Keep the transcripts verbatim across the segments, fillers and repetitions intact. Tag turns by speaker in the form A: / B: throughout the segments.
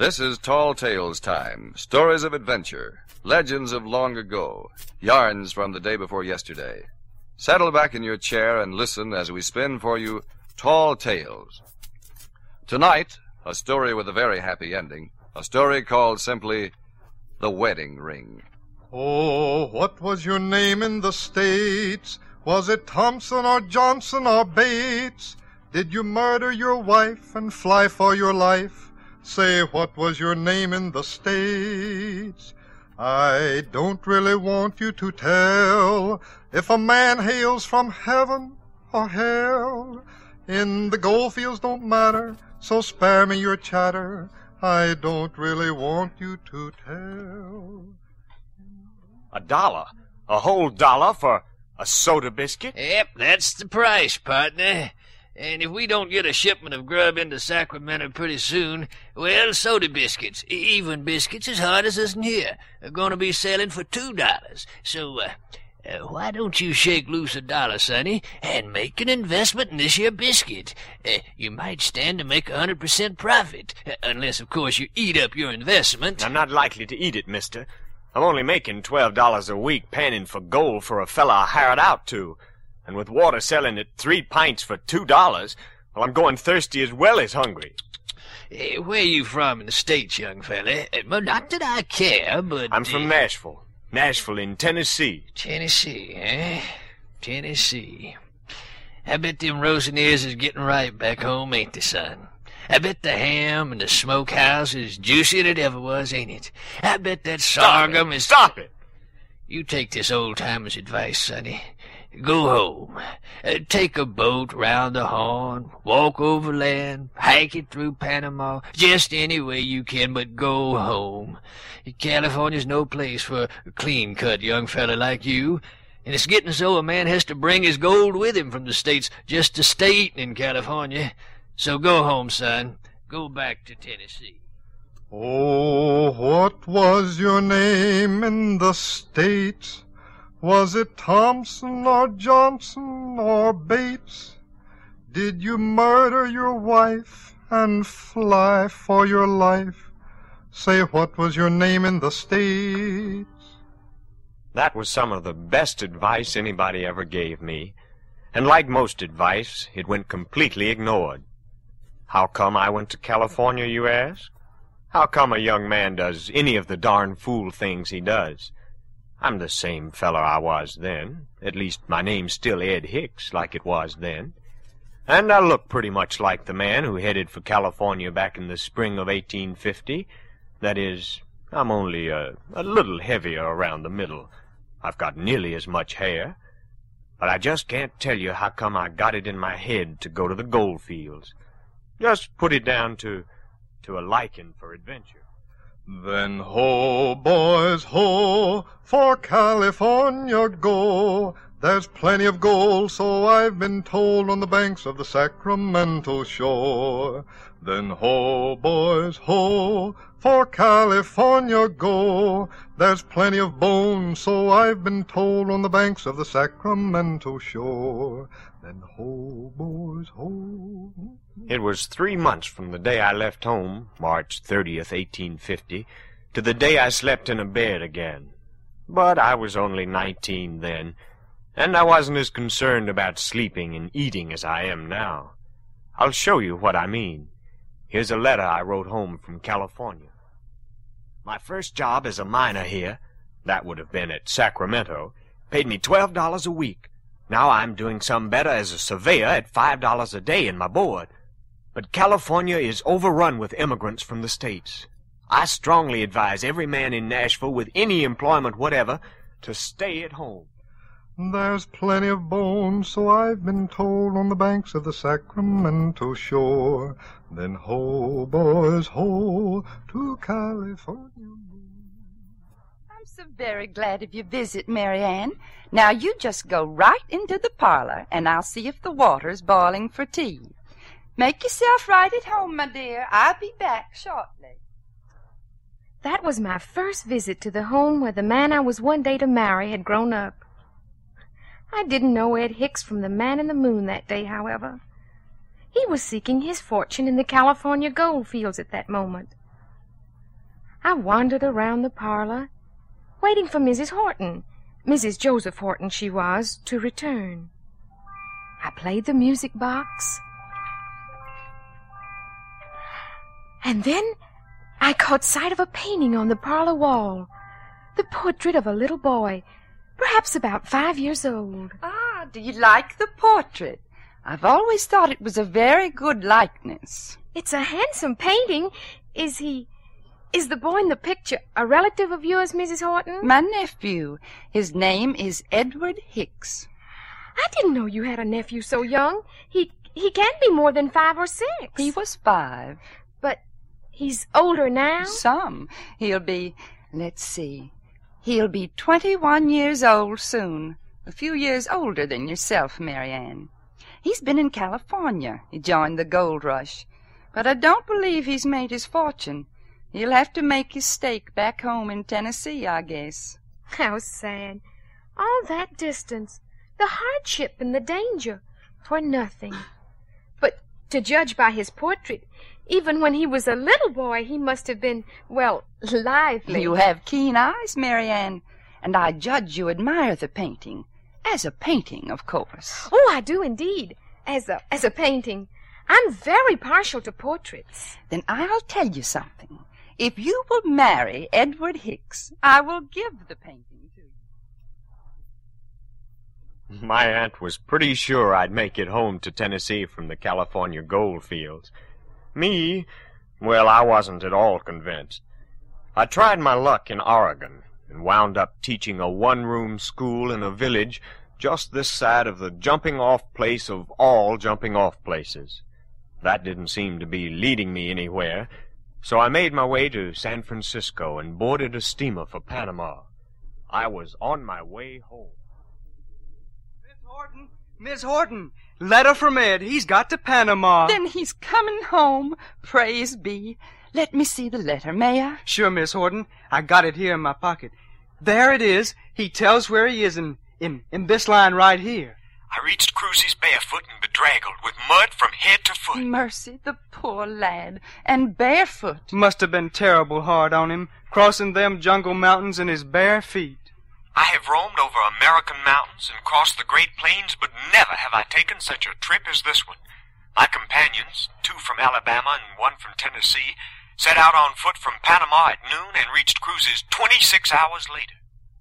A: This is Tall Tales time. Stories of adventure, legends of long ago, yarns from the day before yesterday. Settle back in your chair and listen as we spin for you Tall Tales. Tonight, a story with a very happy ending. A story called simply The Wedding Ring.
B: Oh, what was your name in the States? Was it Thompson or Johnson or Bates? Did you murder your wife and fly for your life? Say, what was your name in the States? I don't really want you to tell if a man hails from heaven or hell. In the goldfields don't matter, so spare me your chatter. I don't really want you to tell.
C: A dollar? A whole dollar for a soda biscuit?
D: Yep, that's the price, partner. And if we don't get a shipment of grub into Sacramento pretty soon, well, soda biscuits, even biscuits as hard as us in here, are going to be selling for two dollars. So, uh, uh, why don't you shake loose a dollar, sonny, and make an investment in this here biscuit? Uh, you might stand to make a hundred percent profit, uh, unless, of course, you eat up your investment.
C: I'm not likely to eat it, mister. I'm only making twelve dollars a week panning for gold for a fella I hired out to. And with water selling at three pints for two dollars, well, I'm going thirsty as well as hungry.
D: Uh, where you from in the States, young fella? Uh, well, not that I care, but...
C: I'm from
D: uh,
C: Nashville. Nashville in Tennessee.
D: Tennessee, eh? Tennessee. I bet them Roseneers is getting right back home, ain't they, son? I bet the ham and the smokehouse is juicier than it ever was, ain't it? I bet that sorghum is...
C: Stop it!
D: You take this old-timer's advice, sonny. Go home. Uh, take a boat round the Horn, walk overland, hike it through Panama, just any way you can, but go home. California's no place for a clean-cut young fella like you, and it's getting so a man has to bring his gold with him from the States just to stay eating in California. So go home, son. Go back to Tennessee.
B: Oh, what was your name in the States? Was it Thompson or Johnson or Bates? Did you murder your wife and fly for your life? Say, what was your name in the States?
C: That was some of the best advice anybody ever gave me. And like most advice, it went completely ignored. How come I went to California, you ask? How come a young man does any of the darn fool things he does? I'm the same feller I was then. At least my name's still Ed Hicks, like it was then. And I look pretty much like the man who headed for California back in the spring of eighteen fifty. That is, I'm only a, a little heavier around the middle. I've got nearly as much hair. But I just can't tell you how come I got it in my head to go to the gold fields. Just put it down to, to a liking for adventure.
B: Then ho, boys, ho, for California go. There's plenty of gold, so I've been told, on the banks of the Sacramento shore. Then ho, boys, ho, for California go. There's plenty of bones, so I've been told, on the banks of the Sacramento shore. Then ho, boys, ho.
C: It was three months from the day I left home, March thirtieth, eighteen fifty, to the day I slept in a bed again. But I was only nineteen then, and I wasn't as concerned about sleeping and eating as I am now. I'll show you what I mean. Here's a letter I wrote home from California. My first job as a miner here, that would have been at Sacramento, paid me twelve dollars a week. Now I'm doing some better as a surveyor at five dollars a day in my board. But California is overrun with immigrants from the States. I strongly advise every man in Nashville with any employment whatever to stay at home.
B: There's plenty of bones, so I've been told, on the banks of the Sacramento shore. Then ho, boys, ho, to California.
E: I'm so very glad of your visit, Mary Ann. Now you just go right into the parlor, and I'll see if the water's boiling for tea. Make yourself right at home, my dear. I'll be back shortly.
F: That was my first visit to the home where the man I was one day to marry had grown up. I didn't know Ed Hicks from the man in the moon that day, however. He was seeking his fortune in the California gold fields at that moment. I wandered around the parlor, waiting for Missus Horton, Missus Joseph Horton she was, to return. I played the music box, and then I caught sight of a painting on the parlor wall, the portrait of a little boy, perhaps about five years old.
E: Ah, do you like the portrait? I've always thought it was a very good likeness.
F: It's a handsome painting. Is he... Is the boy in the picture a relative of yours, Missus Horton?
E: My nephew. His name is Edward Hicks.
F: I didn't know you had a nephew so young. He he can't be more than five or six.
E: He was five.
F: But he's older now?
E: Some. He'll be, let's see, he'll be twenty-one years old soon. A few years older than yourself, Mary Ann. He's been in California. He joined the gold rush. But I don't believe he's made his fortune. He'll have to make his stake back home in Tennessee, I guess.
F: How sad. All that distance, the hardship and the danger, for nothing. But to judge by his portrait, even when he was a little boy, he must have been, well, lively.
E: You have keen eyes, Mary Ann, and I judge you admire the painting. As a painting, of course.
F: Oh, I do indeed. As a as a painting. I'm very partial to portraits.
E: Then I'll tell you something. If you will marry Edward Hicks, I will give the painting to you.
C: My aunt was pretty sure I'd make it home to Tennessee from the California gold fields. Me, well, I wasn't at all convinced. I tried my luck in Oregon and wound up teaching a one-room school in a village just this side of the jumping-off place of all jumping-off places. That didn't seem to be leading me anywhere, so I made my way to San Francisco and boarded a steamer for Panama. I was on my way home.
G: Miss Horton, Miss Horton, letter from Ed. He's got to Panama.
E: Then he's coming home, praise be. Let me see the letter, may I?
G: Sure, Miss Horton. I got it here in my pocket. There it is. He tells where he is in, in, in this line right here.
C: I reached Cruzy's barefoot and bedraggled, with mud from head to foot.
E: Mercy, the poor lad, and barefoot.
G: Must have been terrible hard on him, crossing them jungle mountains in his bare feet.
C: I have roamed over American mountains and crossed the Great Plains, but never have I taken such a trip as this one. My companions, two from Alabama and one from Tennessee, set out on foot from Panama at noon and reached Cruzy's twenty-six hours later.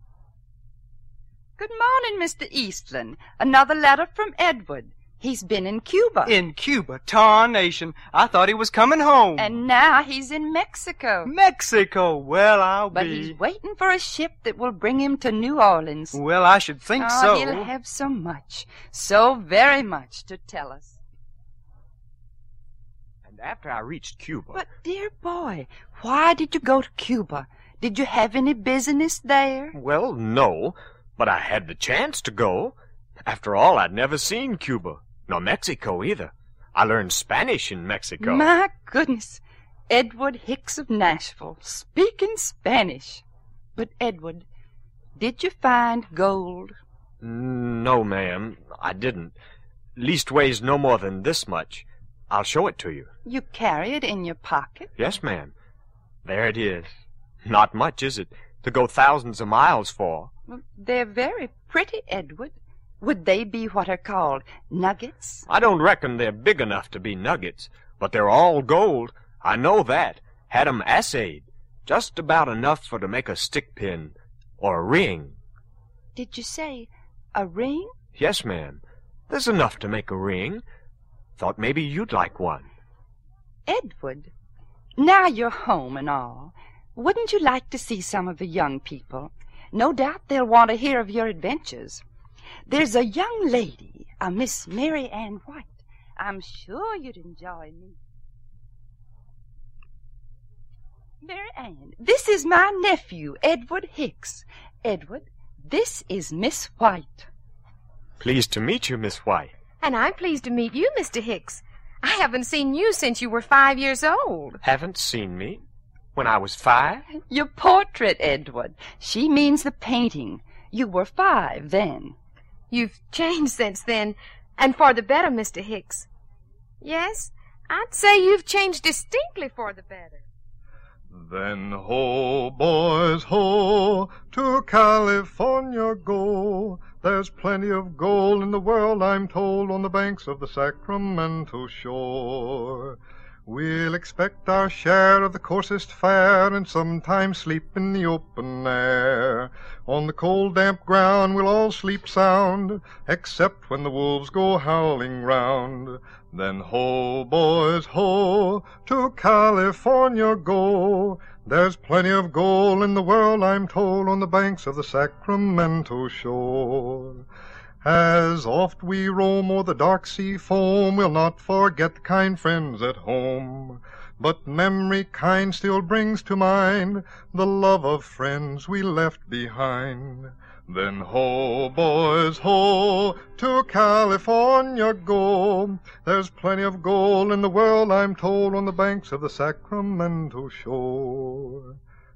E: Good morning, Mister Eastland. Another letter from Edward. He's been in Cuba.
G: In Cuba? Tarnation. I thought he was coming home.
E: And now he's in Mexico.
G: Mexico? Well, I'll
E: but
G: be...
E: But he's waiting for a ship that will bring him to New Orleans.
G: Well, I should think
E: oh,
G: so.
E: He'll have so much, so very much to tell us.
C: And after I reached Cuba...
E: But, dear boy, why did you go to Cuba? Did you have any business there?
C: Well, no, but I had the chance to go. After all, I'd never seen Cuba, nor Mexico either. I learned Spanish in Mexico.
E: My goodness. Edward Hicks of Nashville, speaking Spanish. But, Edward, did you find gold?
C: No, ma'am, I didn't. Leastways, no more than this much. I'll show it to you.
E: You carry it in your pocket?
C: Yes, ma'am. There it is. Not much, is it, to go thousands of miles for?
E: Well, they're very pretty, Edward. Would they be what are called nuggets?
C: I don't reckon they're big enough to be nuggets, but they're all gold. I know that. Had 'em assayed. Just about enough for to make a stick pin or a ring.
E: Did you say a ring?
C: Yes, ma'am. There's enough to make a ring. Thought maybe you'd like one.
E: Edward, now you're home and all. Wouldn't you like to see some of the young people? No doubt they'll want to hear of your adventures. There's a young lady, a Miss Mary Ann White. I'm sure you'd enjoy me. Mary Ann, this is my nephew, Edward Hicks. Edward, this is Miss White.
C: Pleased to meet you, Miss White.
F: And I'm pleased to meet you, Mister Hicks. I haven't seen you since you were five years old.
C: Haven't seen me? When I was five?
E: Your portrait, Edward. She means the painting. You were five then.
F: You've changed since then, and for the better, Mister Hicks. Yes, I'd say you've changed distinctly for the better.
B: Then ho, boys, ho, to California go. There's plenty of gold in the world, I'm told, on the banks of the Sacramento shore. We'll expect our share of the coarsest fare, and sometimes sleep in the open air. On the cold, damp ground we'll all sleep sound, except when the wolves go howling round. Then ho, boys, ho, to California go. There's plenty of gold in the world, I'm told, on the banks of the Sacramento shore. As oft we roam o'er the dark sea foam, we'll not forget kind friends at home. But memory kind still brings to mind the love of friends we left behind. Then ho, boys, ho, to California go. There's plenty of gold in the world, I'm told, on the banks of the Sacramento shore.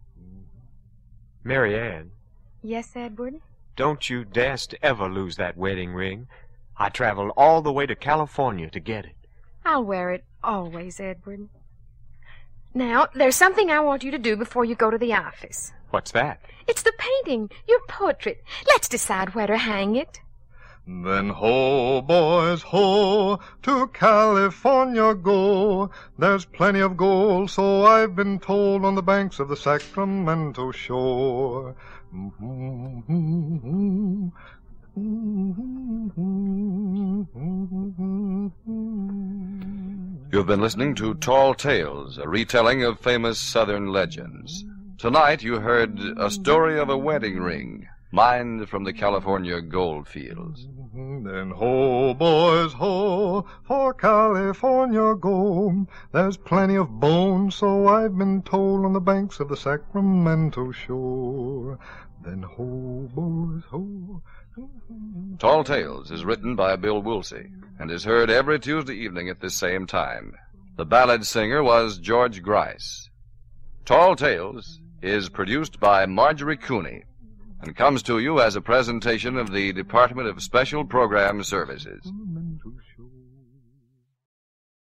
C: Mary Ann,
F: Yes, Edward?
C: don't you dast ever lose that wedding ring. I traveled all the way to California to get it.
F: I'll wear it always, Edward. Now, there's something I want you to do before you go to the office.
C: What's that?
F: It's the painting, your portrait. Let's decide where to hang it.
B: Then ho, boys, ho, to California go. There's plenty of gold, so I've been told, on the banks of the Sacramento shore.
A: You've been listening to Tall Tales, a retelling of famous Southern legends. Tonight you heard a story of a wedding ring, mined from the California gold fields.
B: Then ho, boys, ho, for California go. There's plenty of bones, so I've been told, on the banks of the Sacramento shore. Then ho, boys, ho.
A: Tall Tales is written by Bill Woolsey and is heard every Tuesday evening at this same time. The ballad singer was George Grice. Tall Tales is produced by Marjorie Cooney and comes to you as a presentation of the Department of Special Program Services.